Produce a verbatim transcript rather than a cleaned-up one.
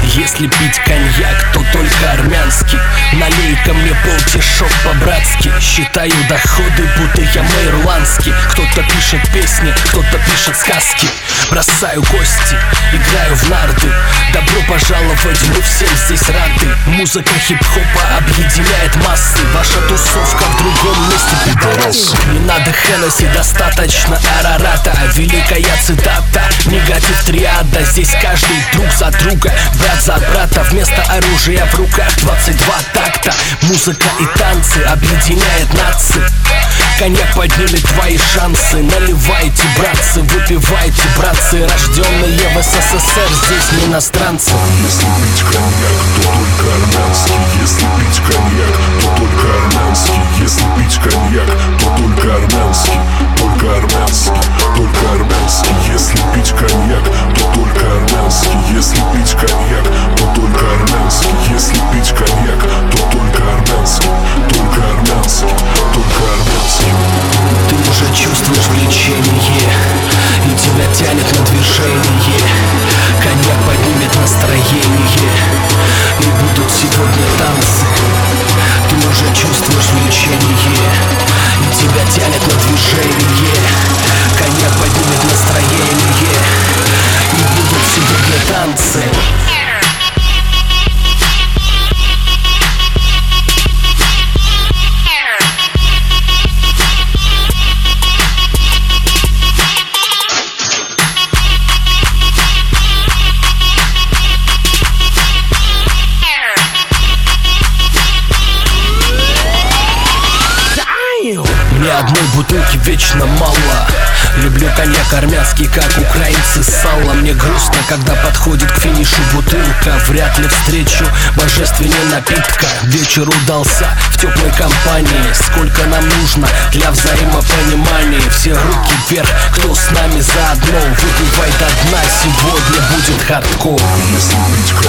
Если пить коньяк, то только армянский. Налей ко мне полтишок по-братски. Считаю доходы, будто я ирландский. Кто-то пишет песни, кто-то пишет сказки. Бросаю кости, играю в нарды. Добро пожаловать, мы всем здесь рады. Музыка хип-хопа объединяет массы. Ваша тусовка в другом месте, пидорасы. Не надо Хеннесси, достаточно Арарата. Великая цитата, негатив триада. Здесь каждый друг за друга, брат за брата. Вместо оружия в руках двадцать два такта. Музыка и танцы объединяет нации. Коньяк поднимет твои шансы. Наливайте, братцы, выпивайте, братцы. Рожденные в СССР, здесь не иностранцы. Если пить коньяк, то только армянский. Если пить коньяк, то только армянский. Если пить коньяк, то только армянский. Только армянский, только армянский. Если пить коньяк, то только армянский. Если пить коньяк, то только армянский. Если пить коньяк, то только армянский. Только армянский, только армянский. Ты уже чувствуешь влечение, и тебя тянет на движение. Коньяк поднимет настроение, и будут сегодня танцы. Ты уже чувствуешь влечение, и тебя тянет на движение. Коньяк поднимет настроение, и будут сегодня танцы. Мне одной бутылки вечно мало. Люблю коньяк армянский, как украинцы сало. Мне грустно, когда подходит к финишу бутылка. Вряд ли встречу божественный напитка. Вечер удался в теплой компании. Сколько нам нужно для взаимопонимания? Все руки вверх, кто с нами заодно. Выпивай до дна, сегодня будет хардкор. Если пить